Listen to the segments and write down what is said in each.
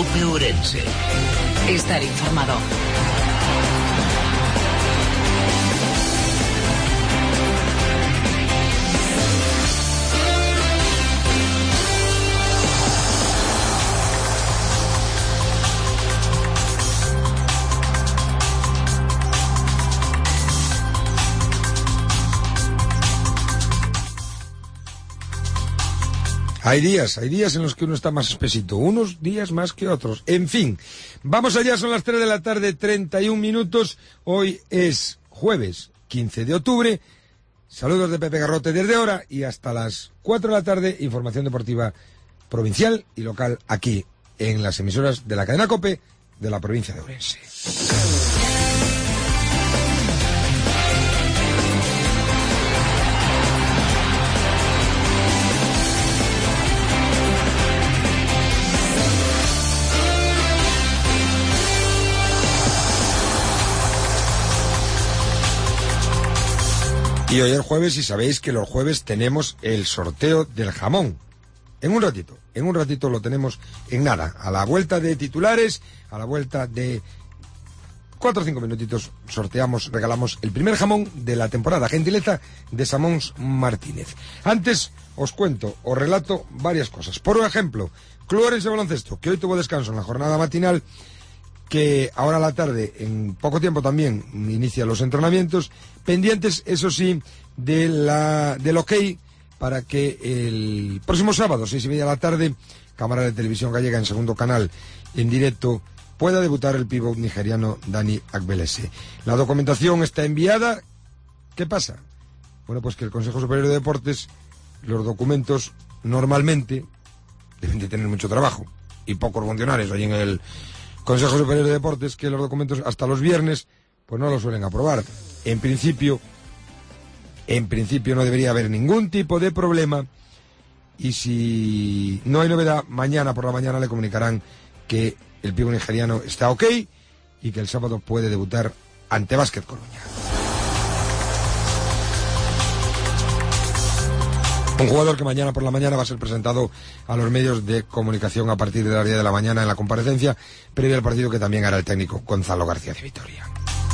COPE Ourense. Estar informado. Hay días en los que uno está más espesito, unos días más que otros. En fin, vamos allá, son las 3 de la tarde, 31 minutos. Hoy es jueves 15 de octubre. Saludos de Pepe Garrote desde ahora y hasta las 4 de la tarde, información deportiva provincial y local aquí en las emisoras de la cadena COPE de la provincia de Ourense. Y hoy es jueves y sabéis que los jueves tenemos el sorteo del jamón. En un ratito lo tenemos en nada. A la vuelta de titulares, a la vuelta de 4 o 5 minutitos regalamos el primer jamón de la temporada. Gentileza de Samons Martínez. Antes os relato varias cosas. Por ejemplo, Club Ourense Baloncesto, que hoy tuvo descanso en la jornada matinal, que ahora a la tarde, en poco tiempo también, inicia los entrenamientos, pendientes, eso sí, del ok, para que el próximo sábado, 6:30 de la tarde, Cámara de Televisión Gallega en segundo canal, en directo, pueda debutar el pívot nigeriano Dani Akbelese. La documentación está enviada. ¿Qué pasa? Bueno, pues que el Consejo Superior de Deportes, los documentos, normalmente, deben de tener mucho trabajo, y pocos funcionarios ahí en el Consejo Superior de Deportes, que los documentos hasta los viernes pues no los suelen aprobar. En principio no debería haber ningún tipo de problema, y si no hay novedad, mañana por la mañana le comunicarán que el pívot nigeriano está ok y que el sábado puede debutar ante Básquet Coruña. Un jugador que mañana por la mañana va a ser presentado a los medios de comunicación a partir de las 10 de la mañana en la comparecencia previa al partido que también hará el técnico Gonzalo García de Vitoria.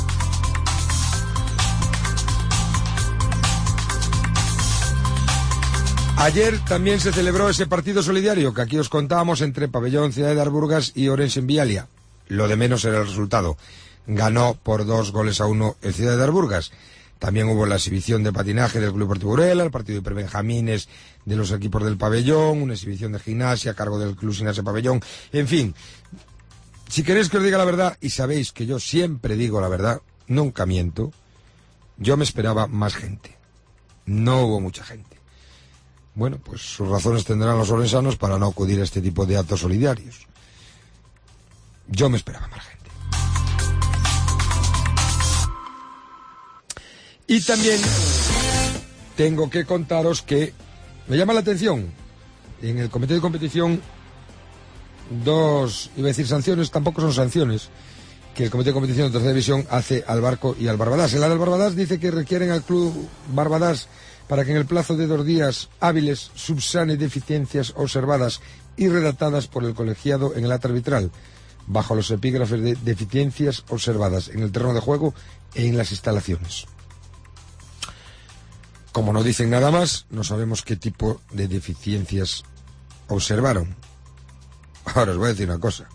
Ayer también se celebró ese partido solidario que aquí os contábamos entre Pabellón Ciudad de Arburgas y Ourense en Vialia. Lo de menos era el resultado. Ganó por 2-1 el Ciudad de Arburgas. También hubo la exhibición de patinaje del Club Deportivo Urela, el partido de prebenjamines de los equipos del pabellón, una exhibición de gimnasia a cargo del Club Gimnasia Pabellón. En fin, si queréis que os diga la verdad, y sabéis que yo siempre digo la verdad, nunca miento, yo me esperaba más gente. No hubo mucha gente. Bueno, pues sus razones tendrán los orensanos para no acudir a este tipo de actos solidarios. Yo me esperaba más gente. Y también tengo que contaros que me llama la atención, en el comité de competición, sanciones, tampoco son sanciones, que el comité de competición de tercera división hace al Barco y al Barbadas. En la del Barbadas dice que requieren al club Barbadas para que en el plazo de 2 días hábiles subsane deficiencias observadas y redactadas por el colegiado en el acta arbitral, bajo los epígrafes de deficiencias observadas en el terreno de juego e en las instalaciones. Como no dicen nada más, no sabemos qué tipo de deficiencias observaron. Ahora os voy a decir una cosa.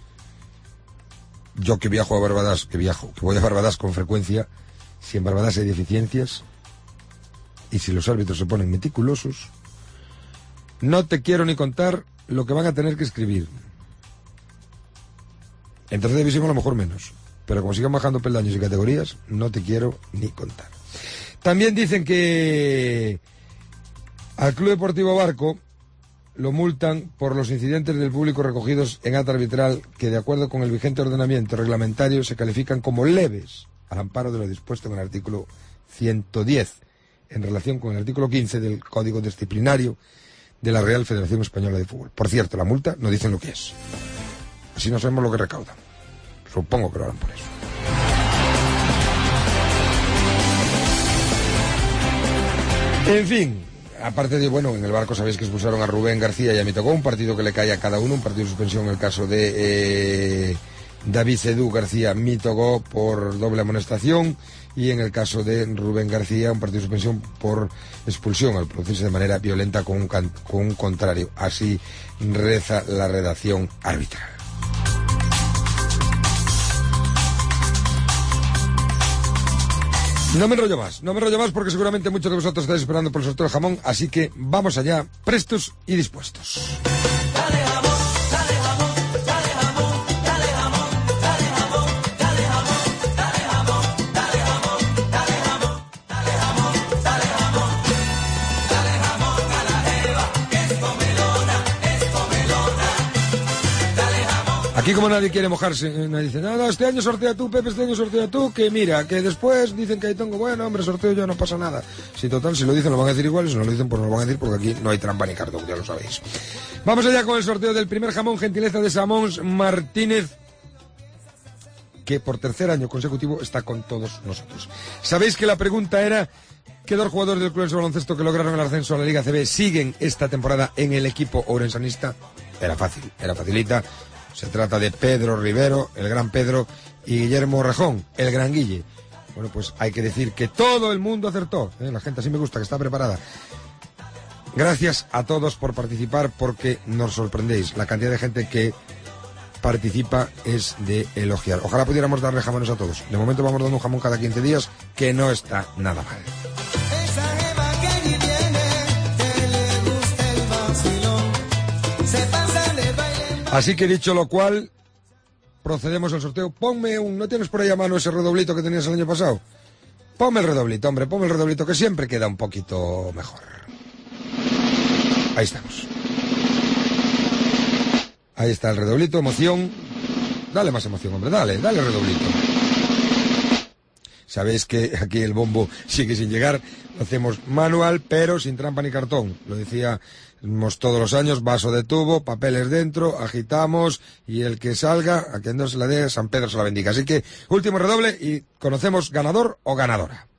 Yo que viajo a Barbadas, que voy a Barbadas con frecuencia, si en Barbadas hay deficiencias y si los árbitros se ponen meticulosos, no te quiero ni contar lo que van a tener que escribir. En tercera división a lo mejor menos, pero como sigan bajando peldaños y categorías, no te quiero ni contar. También dicen que al Club Deportivo Barco lo multan por los incidentes del público recogidos en acta arbitral que, de acuerdo con el vigente ordenamiento reglamentario, se califican como leves al amparo de lo dispuesto en el artículo 110, en relación con el artículo 15 del Código Disciplinario de la Real Federación Española de Fútbol. Por cierto, la multa no dicen lo que es. Así no sabemos lo que recaudan. Supongo que lo harán por eso. En fin, aparte de, bueno, en el barco sabéis que expulsaron a Rubén García y a Mitogó, un partido que le cae a cada uno, un partido de suspensión en el caso de David Cedú García Mitogó por doble amonestación, y en el caso de Rubén García un partido de suspensión por expulsión al producirse de manera violenta con un contrario. Así reza la redacción arbitral. No me enrollo más porque seguramente muchos de vosotros estáis esperando por el sorteo del jamón, así que vamos allá, prestos y dispuestos. Dale jamón, dale jamón, dale jamón, dale jamón, dale jamón, dale jamón, dale jamón, dale jamón, dale jamón, dale jamón, dale jamón, dale jamón a la jeva, que es comelona, dale jamón. Aquí como nadie quiere mojarse, nadie dice, nada, este año sortea tú, Pepe, este año sortea tú, que mira, que después dicen que ahí tengo, bueno, hombre, sorteo yo, no pasa nada. Si total, si lo dicen lo van a decir igual, si no lo dicen pues no lo van a decir, porque aquí no hay trampa ni cartón, ya lo sabéis. Vamos allá con el sorteo del primer jamón, gentileza de Samons Martínez, que por tercer año consecutivo está con todos nosotros. Sabéis que la pregunta era, ¿qué dos jugadores del Club de Baloncesto que lograron el ascenso a la Liga CB siguen esta temporada en el equipo ourensanista? Era fácil, era facilita. Se trata de Pedro Rivero, el gran Pedro, y Guillermo Rejón, el gran Guille. Bueno, pues hay que decir que todo el mundo acertó, ¿eh? La gente así me gusta, que está preparada. Gracias a todos por participar, porque nos sorprendéis. La cantidad de gente que participa es de elogiar. Ojalá pudiéramos darle jamones a todos. De momento vamos dando un jamón cada 15 días, que no está nada mal. Así que dicho lo cual, procedemos al sorteo. Ponme ¿no tienes por ahí a mano ese redoblito que tenías el año pasado? Ponme el redoblito, hombre, ponme el redoblito, que siempre queda un poquito mejor. Ahí estamos. Ahí está el redoblito, emoción. Dale más emoción, hombre, dale redoblito. Sabéis que aquí el bombo sigue sin llegar, lo hacemos manual, pero sin trampa ni cartón. Lo decíamos todos los años, vaso de tubo, papeles dentro, agitamos, y el que salga, a quien no se la dé, San Pedro se la bendiga. Así que, último redoble, y conocemos ganador o ganadora.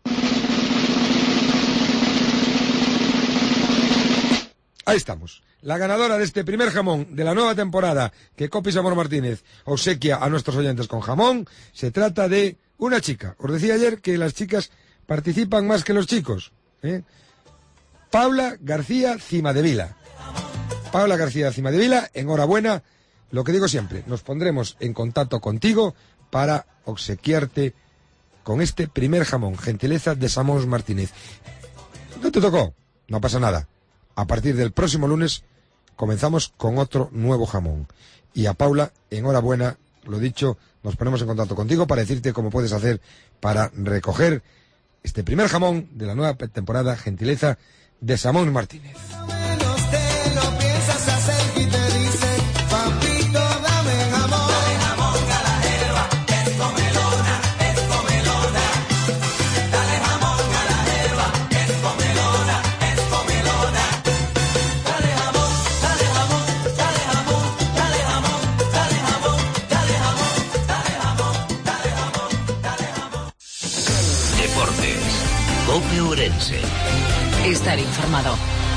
Ahí estamos. La ganadora de este primer jamón de la nueva temporada que Copi Samón Martínez obsequia a nuestros oyentes con jamón, se trata de una chica. Os decía ayer que las chicas participan más que los chicos, ¿eh? Paula García Cimadevila. Paula García Cimadevila, enhorabuena. Lo que digo siempre, nos pondremos en contacto contigo para obsequiarte con este primer jamón, gentileza de Samón Martínez. ¿No te tocó? No pasa nada. A partir del próximo lunes comenzamos con otro nuevo jamón. Y a Paula, enhorabuena, lo dicho, nos ponemos en contacto contigo para decirte cómo puedes hacer para recoger este primer jamón de la nueva temporada, gentileza de Samón Martínez. COPE Ourense. Estar informado.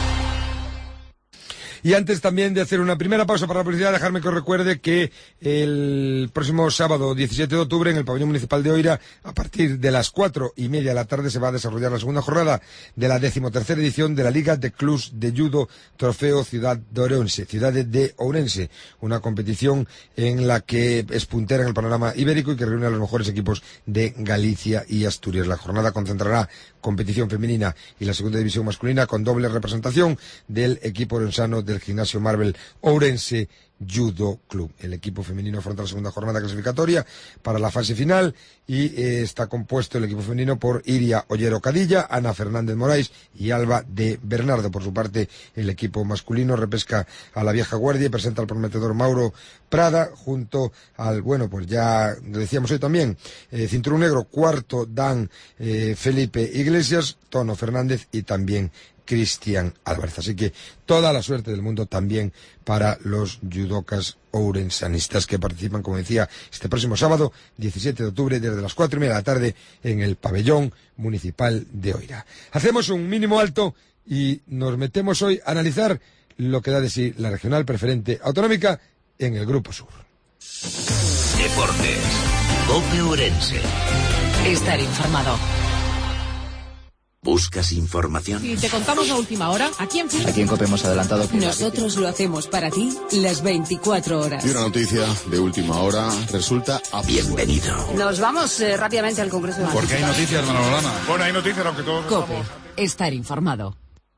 Y antes también de hacer una primera pausa para la publicidad, dejarme que os recuerde que el próximo sábado 17 de octubre en el pabellón municipal de Oira, a partir de las 4:30 de la tarde, se va a desarrollar la segunda jornada de la 13ª edición de la Liga de Clubs de Judo Trofeo Ciudad de Ourense, una competición en la que es puntera en el panorama ibérico y que reúne a los mejores equipos de Galicia y Asturias. La jornada concentrará competición femenina y la segunda división masculina, con doble representación del equipo orensano del Gimnasio Marvel Ourense Judo Club. El equipo femenino afronta la segunda jornada clasificatoria para la fase final y está compuesto el equipo femenino por Iria Ollero Cadilla, Ana Fernández Moraes y Alba de Bernardo. Por su parte, el equipo masculino repesca a la vieja guardia y presenta al prometedor Mauro Prada junto al, bueno, pues ya lo decíamos hoy también, cinturón negro cuarto dan Felipe Iglesias, Tono Fernández y también Cristian Álvarez. Así que toda la suerte del mundo también para los judocas ourensanistas que participan, como decía, este próximo sábado 17 de octubre desde las 4:30 de la tarde en el pabellón municipal de Oira. Hacemos un mínimo alto y nos metemos hoy a analizar lo que da de sí la regional preferente autonómica en el Grupo Sur. Deportes. COPE Ourense. Estar informado. ¿Buscas información? Y te contamos la última hora, aquí en fin. Aquí en COPE hemos adelantado que... Nosotros lo hacemos para ti las 24 horas. Y una noticia de última hora resulta Bienvenido. Nos vamos rápidamente al Congreso de Porque hay noticias, Manolana. Bueno, hay noticias, aunque todos... COPE. Estar informado.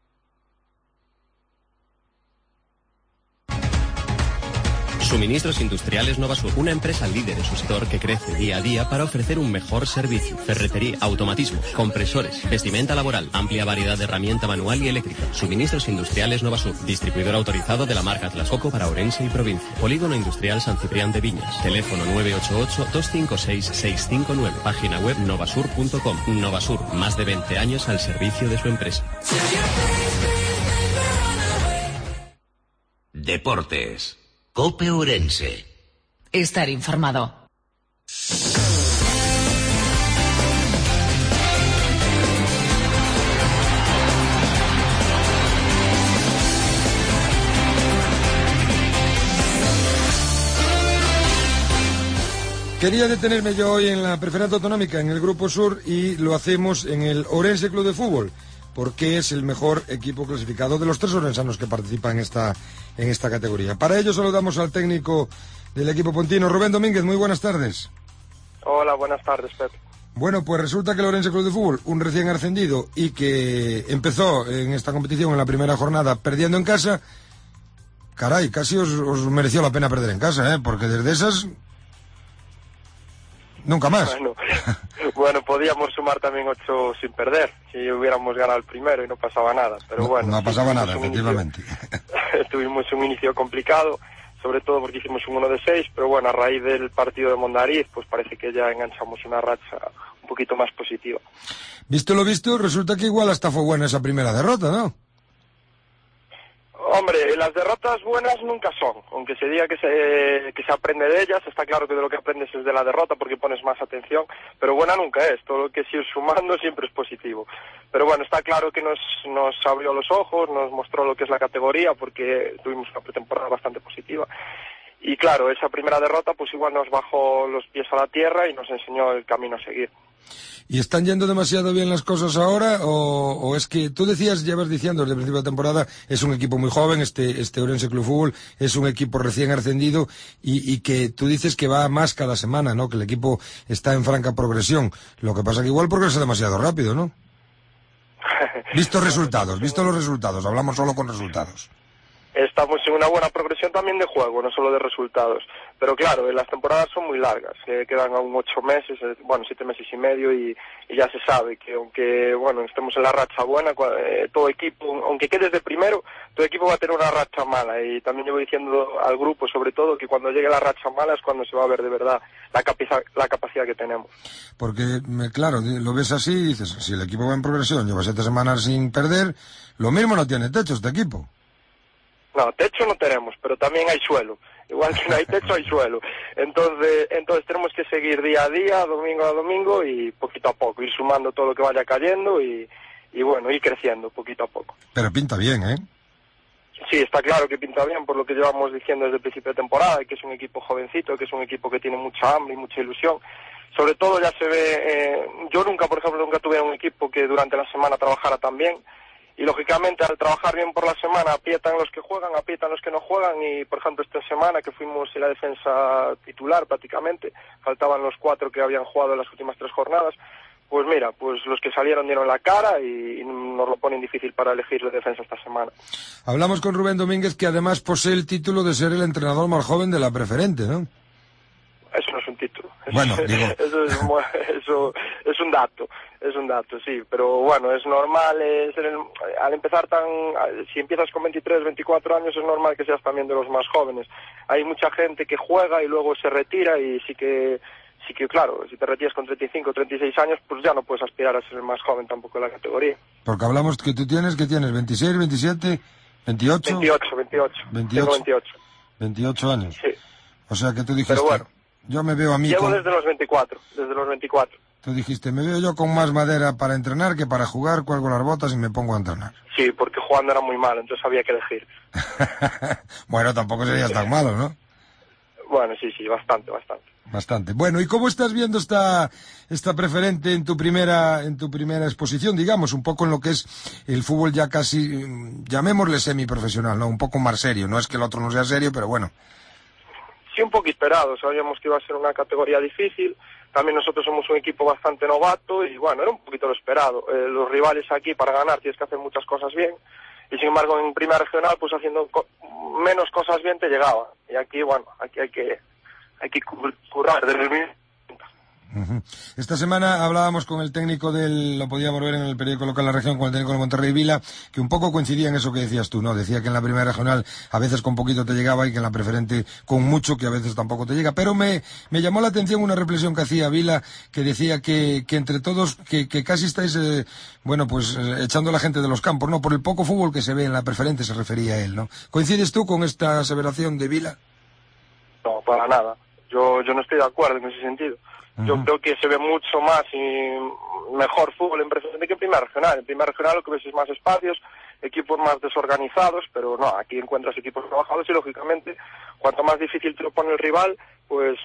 Suministros Industriales Novasur, una empresa líder en su sector que crece día a día para ofrecer un mejor servicio. Ferretería, automatismos, compresores, vestimenta laboral, amplia variedad de herramienta manual y eléctrica. Suministros Industriales Novasur, distribuidor autorizado de la marca Atlascoco para Ourense y provincia. Polígono Industrial San Ciprián de Viñas. Teléfono 988-256-659. Página web novasur.com. Novasur, más de 20 años al servicio de su empresa. Deportes. COPE Ourense. Estar informado. Quería detenerme yo hoy en la preferente autonómica, en el Grupo Sur, y lo hacemos en el Ourense Club de Fútbol, porque es el mejor equipo clasificado de los 3 orensanos que participan en esta categoría. Para ello saludamos al técnico del equipo pontino, Rubén Domínguez. Muy buenas tardes. Hola, buenas tardes, Pepe. Bueno, pues resulta que el Ourense Club de Fútbol, un recién ascendido y que empezó en esta competición en la primera jornada perdiendo en casa, caray, casi os mereció la pena perder en casa, porque desde esas... nunca más. Bueno, podíamos sumar también 8 sin perder, si hubiéramos ganado el primero y no pasaba nada, pero bueno. No pasaba nada, efectivamente. Tuvimos un inicio complicado, sobre todo porque hicimos un 1 de 6, pero bueno, a raíz del partido de Mondariz, pues parece que ya enganchamos una racha un poquito más positiva. Visto lo visto, resulta que igual hasta fue buena esa primera derrota, ¿no? Hombre, las derrotas buenas nunca son, aunque se diga que se aprende de ellas, está claro que de lo que aprendes es de la derrota porque pones más atención, pero buena nunca es, todo lo que sigue sumando siempre es positivo. Pero bueno, está claro que nos abrió los ojos, nos mostró lo que es la categoría porque tuvimos una pretemporada bastante positiva. Y claro, esa primera derrota pues igual nos bajó los pies a la tierra y nos enseñó el camino a seguir. ¿Y están yendo demasiado bien las cosas ahora? ¿O es que tú llevas diciendo desde el principio de temporada, es un equipo muy joven, este Ourense Club Fútbol, es un equipo recién ascendido y que tú dices que va más cada semana, ¿no? Que el equipo está en franca progresión. Lo que pasa que igual progresa demasiado rápido, ¿no? Visto los resultados, hablamos solo con resultados. Estamos en una buena progresión también de juego, no solo de resultados. Pero claro, las temporadas son muy largas, quedan aún 8 meses, 7 meses y medio y ya se sabe que aunque estemos en la racha buena, todo equipo, aunque quedes de primero, todo equipo va a tener una racha mala. Y también llevo diciendo al grupo, sobre todo, que cuando llegue la racha mala es cuando se va a ver de verdad la capacidad que tenemos. Porque, claro, lo ves así y dices, si el equipo va en progresión, lleva 7 semanas sin perder, lo mismo no tiene techo este equipo. No, techo no tenemos, pero también hay suelo. Igual que no hay techo, hay suelo. Entonces tenemos que seguir día a día, domingo a domingo y poquito a poco, ir sumando todo lo que vaya cayendo y ir creciendo poquito a poco. Pero pinta bien, ¿eh? Sí, está claro que pinta bien por lo que llevamos diciendo desde el principio de temporada, que es un equipo jovencito, que es un equipo que tiene mucha hambre y mucha ilusión. Sobre todo ya se ve, yo por ejemplo, nunca tuve un equipo que durante la semana trabajara tan bien. Y lógicamente al trabajar bien por la semana aprietan los que juegan, aprietan los que no juegan y por ejemplo esta semana que fuimos en la defensa titular prácticamente, faltaban los 4 que habían jugado en las últimas 3 jornadas, pues mira, pues los que salieron dieron la cara y nos lo ponen difícil para elegir la defensa esta semana. Hablamos con Rubén Domínguez, que además posee el título de ser el entrenador más joven de la preferente, ¿no? Eso no es un título. Bueno, digo... eso es un dato, sí, pero bueno, es normal, al empezar si empiezas con 23, 24 años es normal que seas también de los más jóvenes. Hay mucha gente que juega y luego se retira y sí que claro, si te retiras con 35, 36 años, pues ya no puedes aspirar a ser el más joven tampoco en la categoría. Porque hablamos que tú tienes, ¿qué tienes? ¿26, 27, 28? 28. Tengo 28. 28 años. Sí. O sea que tú dijiste, pero bueno, yo me veo a mí llevo desde los 24. Tú dijiste, me veo yo con más madera para entrenar que para jugar, cuelgo las botas y me pongo a entrenar. Sí, porque jugando era muy malo, entonces había que elegir. Bueno, tampoco serías tan malo, ¿no? Bueno, sí, bastante. Bastante. Bueno, ¿y cómo estás viendo esta preferente en tu primera exposición, digamos, un poco en lo que es el fútbol ya casi, llamémosle semiprofesional, ¿no? Un poco más serio, no es que el otro no sea serio, pero bueno. Sí, un poco esperado, sabíamos que iba a ser una categoría difícil, también nosotros somos un equipo bastante novato y bueno, era un poquito lo esperado. Los rivales aquí para ganar tienes que hacer muchas cosas bien y sin embargo en primera regional pues haciendo menos cosas bien te llegaba y aquí bueno, aquí hay que currar desde el minuto. Esta semana hablábamos con el técnico lo podíamos ver en el periódico local de la región, con el técnico de Monterrey Vila, que un poco coincidía en eso que decías tú, ¿no? Decía que en la primera regional a veces con poquito te llegaba y que en la preferente con mucho que a veces tampoco te llega. Pero me llamó la atención una reflexión que hacía Vila, que decía que entre todos, que casi estáis, echando a la gente de los campos, ¿no? Por el poco fútbol que se ve en la preferente se refería a él, ¿no? ¿Coincides tú con esta aseveración de Vila? No, para nada. Yo no estoy de acuerdo en ese sentido. Yo creo que se ve mucho más y mejor fútbol en preferente que en primera regional. En primera regional lo que ves es más espacios, equipos más desorganizados, pero no, aquí encuentras equipos trabajados y lógicamente cuanto más difícil te lo pone el rival, pues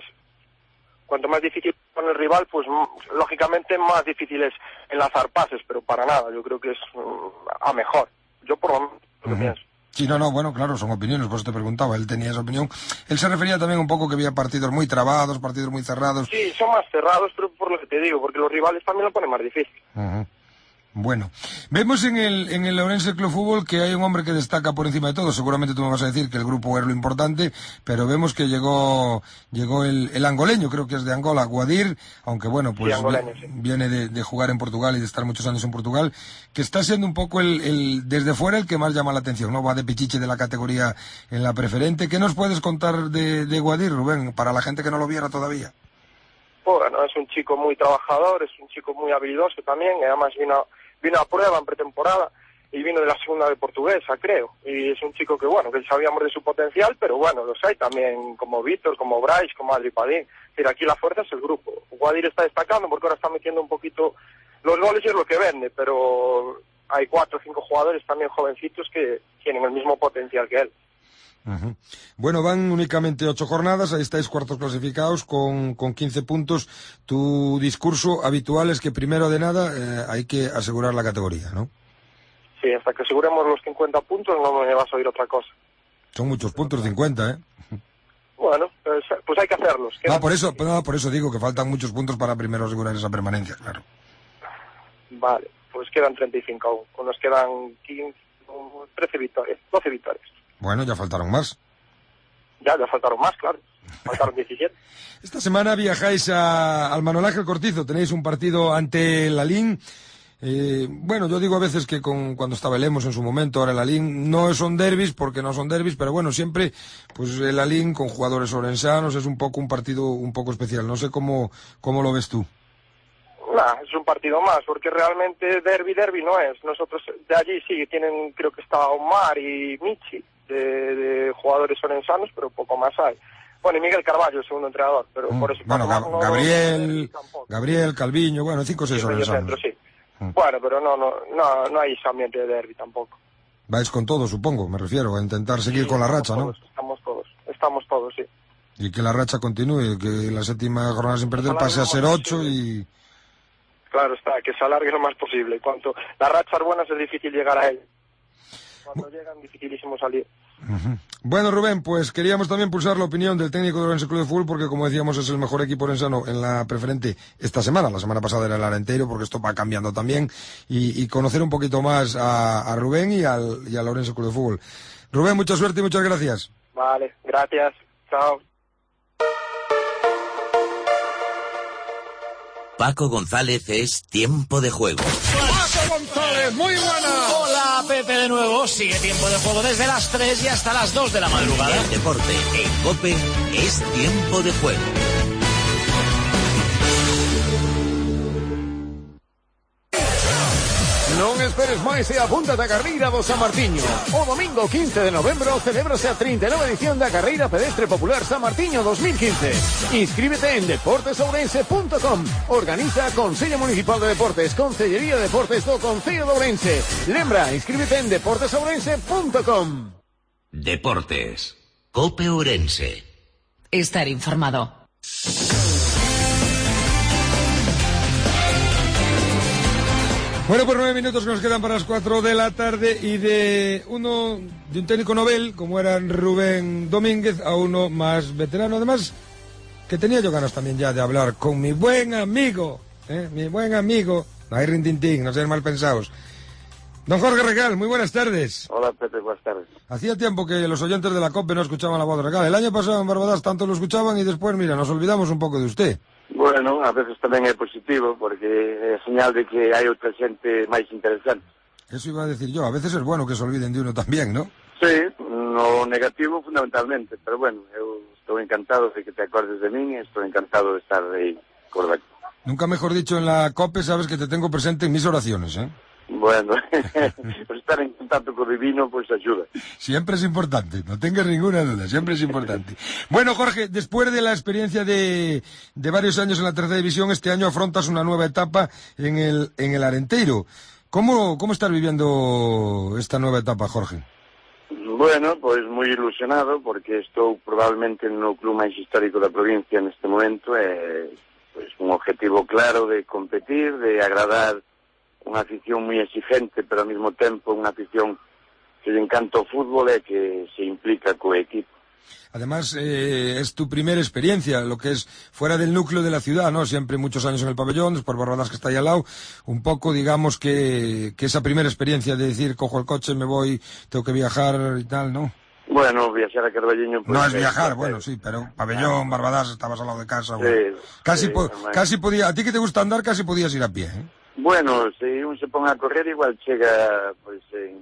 lógicamente más difícil es enlazar pases, pero para nada, yo creo que es a mejor. Yo por lo menos lo que pienso. Sí, no, bueno, claro, son opiniones, por eso te preguntaba, él tenía esa opinión. Él se refería también un poco que había partidos muy trabados, partidos muy cerrados. Sí, son más cerrados, pero por lo que te digo, porque los rivales también lo ponen más difícil. Bueno, vemos en el Ourense Club Fútbol que hay un hombre que destaca por encima de todo. Seguramente tú me vas a decir que el grupo es lo importante, pero vemos que llegó el angoleño, creo que es de Angola, Guadir, aunque bueno, pues sí, angoleño, sí. Viene de jugar en Portugal y de estar muchos años en Portugal, que está siendo un poco desde fuera el que más llama la atención, ¿no? Va de pichiche de la categoría en la preferente. ¿Qué nos puedes contar de Guadir, Rubén, para la gente que no lo viera todavía? Bueno, es un chico muy trabajador, es un chico muy habilidoso también, y además vino a prueba en pretemporada y vino de la segunda de Portuguesa, creo. Y es un chico que, bueno, que sabíamos de su potencial, pero bueno, los hay también como Víctor, como Brais, como Adri Padín. Es decir, aquí la fuerza es el grupo. Guadir está destacando porque ahora está metiendo un poquito los goles y es lo que vende, pero hay 4 o 5 jugadores también jovencitos que tienen el mismo potencial que él. Bueno, van únicamente 8 jornadas, ahí estáis cuartos clasificados con 15 puntos. Tu discurso habitual es que primero de nada hay que asegurar la categoría, ¿no? Sí, hasta que aseguremos los 50 puntos no me vas a oír otra cosa. Son muchos puntos, 50, ¿eh? Bueno, pues hay que hacerlos. Por eso digo que faltan muchos puntos para primero asegurar esa permanencia, claro. Vale, pues quedan 35 aún, o nos quedan 13 victorias, 12 victorias. Bueno, ya faltaron más. Ya faltaron más, claro. Faltaron 17. Esta semana viajáis al Manuel Ángel Cortizo. Tenéis un partido ante el Alín. Bueno, yo digo a veces que cuando estaba el Lemos en su momento, ahora el Alín, no son derbis porque no son derbis, pero bueno, siempre pues el Alín con jugadores orensanos es un partido un poco especial. No sé cómo lo ves tú. Es un partido más, porque realmente derbi no es. Nosotros de allí sí tienen, creo que está Omar y Michi de jugadores orensanos, pero poco más hay. Bueno, y Miguel Carballo, el segundo entrenador, pero por eso... Bueno, Gabriel, Calviño, bueno, 5 o 6 orensanos. Sí. Bueno, pero no hay ese ambiente de derbi tampoco. Vais con todo, supongo, me refiero, a intentar seguir con la racha, ¿no? Estamos todos, sí. Y que la racha continúe, que la 7ª jornada sin perder pase a ser 8 y... Claro está, que se alargue lo más posible. Cuanto las rachas buenas es difícil llegar a él. Cuando llegan, dificilísimo salir. Bueno, Rubén, pues queríamos también pulsar la opinión del técnico del Ourense Club de Fútbol, porque como decíamos es el mejor equipo orensano en la preferente esta semana. La semana pasada era el Arenteiro, porque esto va cambiando también. Y conocer un poquito más a Rubén y al Ourense Club de Fútbol. Rubén, mucha suerte y muchas gracias. Vale, gracias. Chao. Paco González es Tiempo de Juego. Paco González, muy buena. Hola, Pepe, de nuevo. Sigue Tiempo de Juego desde las 3 y hasta las 2 de la madrugada. El deporte en COPE es Tiempo de Juego. Non esperes máis e apúntate a carreira do San Martiño. O domingo 15 de novembro celébrase a 39ª edición da Carreira Pedestre Popular San Martiño 2015. Inscríbete en deportesourense.com. Organiza Consello Municipal de Deportes, Consellería de Deportes do Concello de Ourense. Lembra, inscríbete en deportesourense.com. Deportes. Cope Ourense. Estar informado. Bueno, pues 9 minutos que nos quedan para las 4 de la tarde y de un técnico novel, como era Rubén Domínguez, a uno más veterano. Además, que tenía yo ganas también ya de hablar con mi buen amigo, no hay rintintín, no sean mal pensados. Don Jorge Regal, muy buenas tardes. Hola, Pepe, buenas tardes. Hacía tiempo que los oyentes de la COPE no escuchaban la voz de Regal. El año pasado en Barbadas tanto lo escuchaban y después, mira, nos olvidamos un poco de usted. Bueno, a veces tamén é positivo, porque é señal de que hai outra xente máis interesante. Eso iba a decir yo, a veces es bueno que se olviden de uno también, ¿no? Sí, no negativo fundamentalmente, pero bueno, eu estou encantado de que te acordes de min e estou encantado de estar aí, correcto. Nunca mejor dicho en la COPE, sabes que te tengo presente en mis oraciones, ¿eh? Bueno, pues estar en contacto con Divino pues ayuda. Siempre es importante, no tengas ninguna duda, siempre es importante. Bueno, Jorge, después de la experiencia de varios años en la tercera división, este año afrontas una nueva etapa en el Arenteiro. ¿Cómo estás viviendo esta nueva etapa, Jorge? Bueno, pues moi ilusionado, porque estou probablemente no club máis histórico da provincia neste momento, pues un objetivo claro de competir, de agradar unha afición moi exigente, pero ao mesmo tempo unha afición que lle encanta o fútbol e que se implica co equipo. Además, es tu primera experiencia, lo que es fuera del núcleo de la ciudad, ¿no? Siempre muchos años en el pabellón, después Barbadas que está ahí al lado, un poco, digamos, que esa primera experiencia de decir, cojo el coche, me voy, tengo que viajar y tal, ¿no? Bueno, viajar a Carballiño... Pues, no es viajar, bueno, sí, pero pabellón, Barbadas, estabas al lado de casa. Sí, bueno. Casi podía, a ti que te gusta andar, casi podías ir a pie, ¿eh? Bueno, si un se ponga a correr igual chega, pues...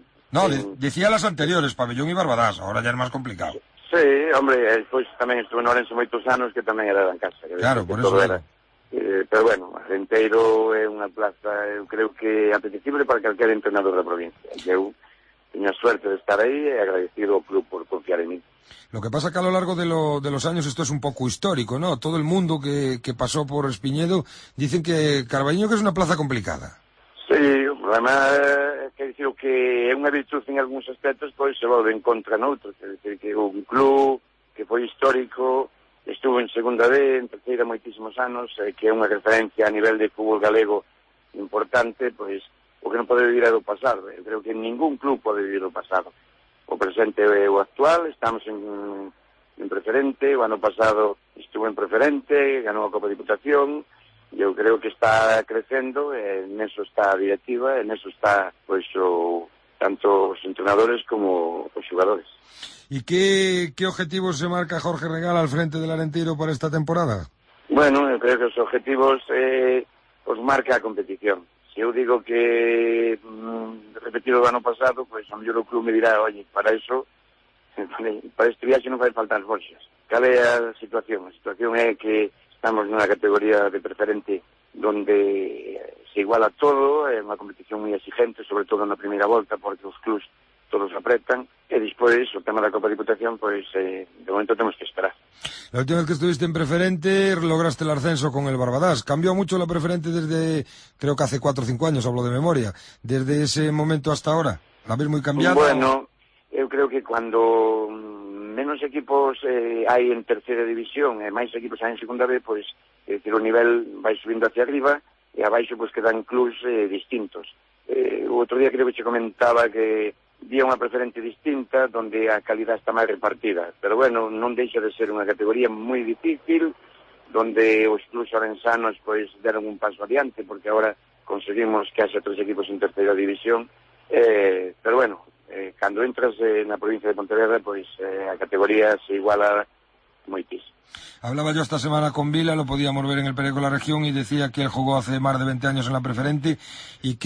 decía las anteriores, pabellón y Barbadas, ahora ya es más complicado. Sí, hombre, despois tamén estuve en Ourense moitos anos que tamén era en casa. Claro, por eso era. Pero bueno, Arenteiro é unha plaza, eu creo que apetecible para calquer entrenador da provincia. Eu teño a suerte de estar aí e agradecido ao club por confiar en mí. Lo que pasa que a lo largo de los años esto es un poco histórico, ¿no? Todo el mundo que pasó por Espiñedo dicen que Carballiño que es una plaza complicada. Sí, o problema é que dicir que é unha virtud en algúns aspectos, pois se volve en contra noutros. É dicir, que un club que foi histórico, estuvo en segunda B, en terceira moitísimos anos, que é unha referencia a nivel de fútbol galego importante, pois o que non pode vivir é do pasado. Eu creo que ningún club pode vivir do pasado. O presente é o actual, estamos en preferente, o ano pasado estuvo en preferente, ganou a Copa Diputación, e eu creo que está crecendo, en eso está a directiva, en eso está pois tanto os entrenadores como os xogadores. ¿Y qué objetivos se marca Jorge Regal al frente del Arenteiro para esta temporada? Bueno, eu creo que os objetivos os marca a competición. Se eu digo que repetido do ano pasado, pois a mellor o club me dirá, oye, para eso, para este viaxe non fai falta as bolsas. Cal é a situación? A situación é que estamos nunha categoría de preferente donde se iguala todo, é unha competición moi exigente, sobre todo na primeira volta, porque os clubs todos apretan, e despois o tema da Copa Diputación, pois de momento temos que esperar. La última vez que estuviste en preferente lograste el ascenso con el Barbadas. ¿Cambió mucho la preferente desde, creo que hace 4 o 5 años, hablo de memoria, desde ese momento hasta ahora? ¿La ves muy cambiada? Bueno, eu creo que cuando menos equipos hai en terceira división e máis equipos hai en segunda B, pois o nivel vai subindo hacia arriba e abaixo pois quedan clubs distintos. O outro día creo que che comentaba que vía unha preferente distinta donde a calidad está máis repartida, pero bueno, non deixa de ser unha categoría moi difícil donde os clubs orensanos pois deron un paso adiante porque agora conseguimos que haxa 3 equipos en terceira división, pero bueno, cando entras na provincia de Pontevedra pois a categoría se iguala moitísimo. Hablaba yo esta semana con Vila, lo podíamos ver en el periódico La Región, y decía que él jugó hace más de 20 años en la preferente y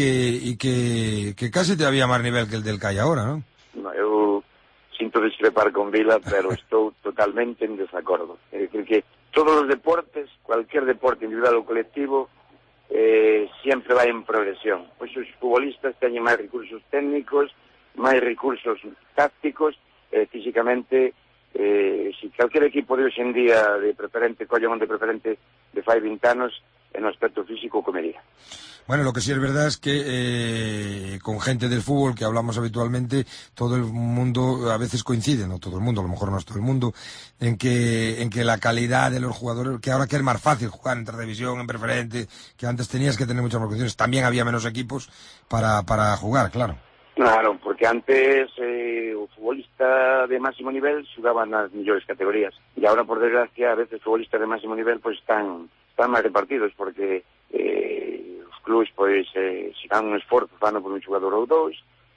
que casi te había más nivel que el del que hai ahora, ¿no? No, eu sinto discrepar con Vila, pero estou totalmente en desacordo. É dicir que todos os deportes, cualquier deporte individual ou colectivo, sempre vai en progresión. Pois os futbolistas teñen máis recursos técnicos, máis recursos tácticos, físicamente, se calquer equipo de hoxe en día de preferente, colle un de preferente de fai 20 anos, en o aspecto físico comería. Bueno, lo que sí es verdad es que con gente del fútbol que hablamos habitualmente, todo el mundo a veces coincide, no todo el mundo, a lo mejor no es todo el mundo, en que la calidad de los jugadores, que ahora que es más fácil jugar en tercera división, en preferente, que antes tenías que tener muchas condiciones, también había menos equipos para jugar, claro. Claro, porque antes o futbolista de máximo nivel xugaban nas millores categorías, e ahora, por desgracia, a veces futbolistas de máximo nivel pues están máis repartidos, porque os clubes pois se dan un esforzo fano por un xogador ou dous,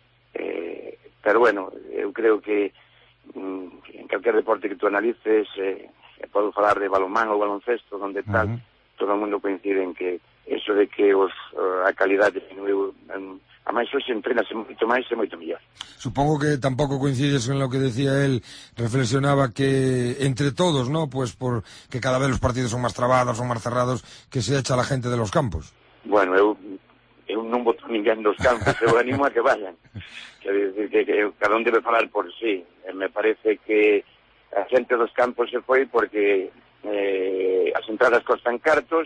pero bueno, eu creo que en calquer deporte que tú analices, podo falar de balonmán ou baloncesto, donde tal, todo o mundo coincide en que eso de que a calidade disminuiu, a máis hoxe entrenase moito máis e moito mellor. Supongo que tampouco coincides en lo que decía él, reflexionaba que entre todos, ¿no? Pues por que cada vez los partidos son máis trabados, son máis cerrados, que se echa la gente de los campos. Bueno, eu non voto ninguén dos campos, eu animo a que vayan. Quer decir que cada un debe falar por sí. Me parece que a xente dos campos se foi porque as entradas costan cartos,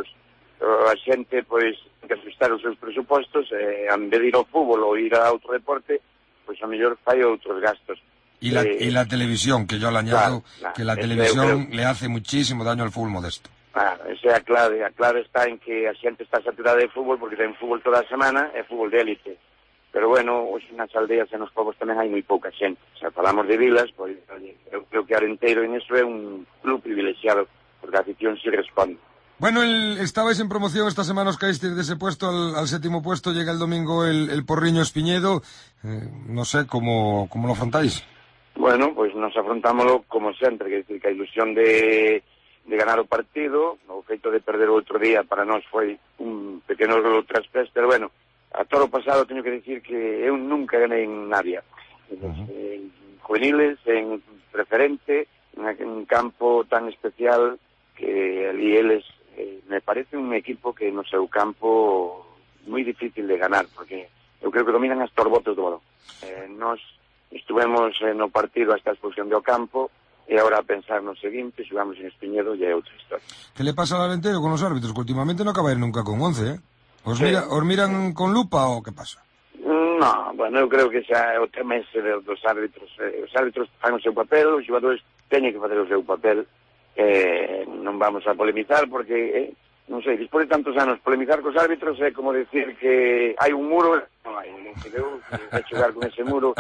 a xente, pois, ten que asustar os seus presupostos, en vez de ir ao fútbol ou ir a outro deporte, pois a mellor fai outros gastos. Y la televisión, que yo le añado, que la televisión le hace muchísimo daño al fútbol modesto. Claro, esa é a clave. A clave está en que a xente está saturada de fútbol porque ten fútbol toda a semana e fútbol de élite. Pero bueno, hoxe nas aldeas e nos povos tamén hai moi pouca xente. Se falamos de vilas, pois eu creo que Arenteiro en eso é un club privilexiado, porque a afición sí responde. Bueno, estabais en promoción esta semana, os caísteis de ese puesto al séptimo puesto, llega el domingo el Porriño Espiñedo, no sé, ¿cómo lo afrontáis? Bueno, pues nos afrontámoslo como sempre, que decir que a ilusión de ganar o partido, o feito de perder o outro día para nós foi un pequeno traspés, pero bueno, a todo o pasado teño que decir que eu nunca ganei en Navia, en juveniles, en preferente, en un campo tan especial que ali eles me parece un equipo que no seu campo moi difícil de ganar, porque eu creo que dominan hasta os botes do balón. Nós estuvemos no partido hasta a expulsión do campo e agora a pensar no seguinte, xugamos en Espiñedo e é outra historia. ¿Qué le pasa al Arenteiro con los árbitros? Que últimamente no acaba de ir nunca con 11, ¿eh? ¿Os miran con lupa o qué pasa? No, bueno, eu creo que xa o tema ese dos árbitros. Os árbitros fan o seu papel, os xogadores teñen que facer o seu papel. Non vamos a polemizar porque, non sei, despois de tantos anos polemizar cos árbitros é como decir que hai un muro, non hai, non se deu a xogar con ese muro.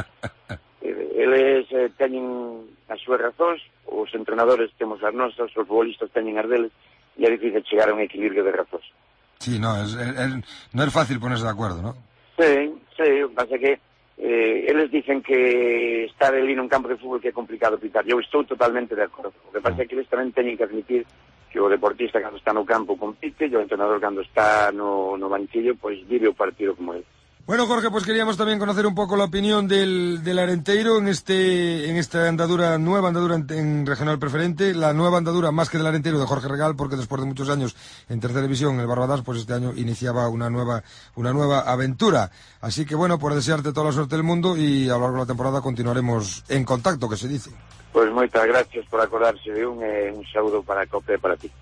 Eles teñen as súas razóns, os entrenadores temos as nosas, os futbolistas teñen as deles, e é difícil chegar a un equilibrio de razóns. Sí, no es fácil ponerse de acuerdo, ¿no? Sí, o que pasa é que eles dicen que estar ali nun campo de fútbol que é complicado pitar. Eu estou totalmente de acordo. O que pasa é que eles tamén teñen que admitir que o deportista cando está no campo compite e o entrenador cando está no banquillo pois vive o partido como ele. Bueno, Jorge, pues queríamos también conocer un poco la opinión del Arenteiro en esta andadura, nueva andadura en regional preferente, la nueva andadura más que del Arenteiro de Jorge Regal, porque después de muchos años en tercera división el Barbadas, pues este año iniciaba una nueva aventura. Así que bueno, por desearte toda la suerte del mundo y a lo largo de la temporada continuaremos en contacto, que se dice. Pues moitas gracias por acordarse de un saúdo para a COPE e para ti.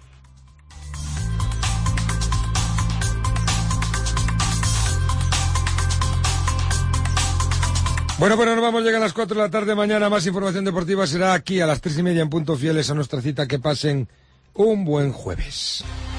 Bueno, nos vamos, llega a las 4 de la tarde. Mañana más información deportiva será aquí a las 3:30 en punto, fieles a nuestra cita. Que pasen un buen jueves.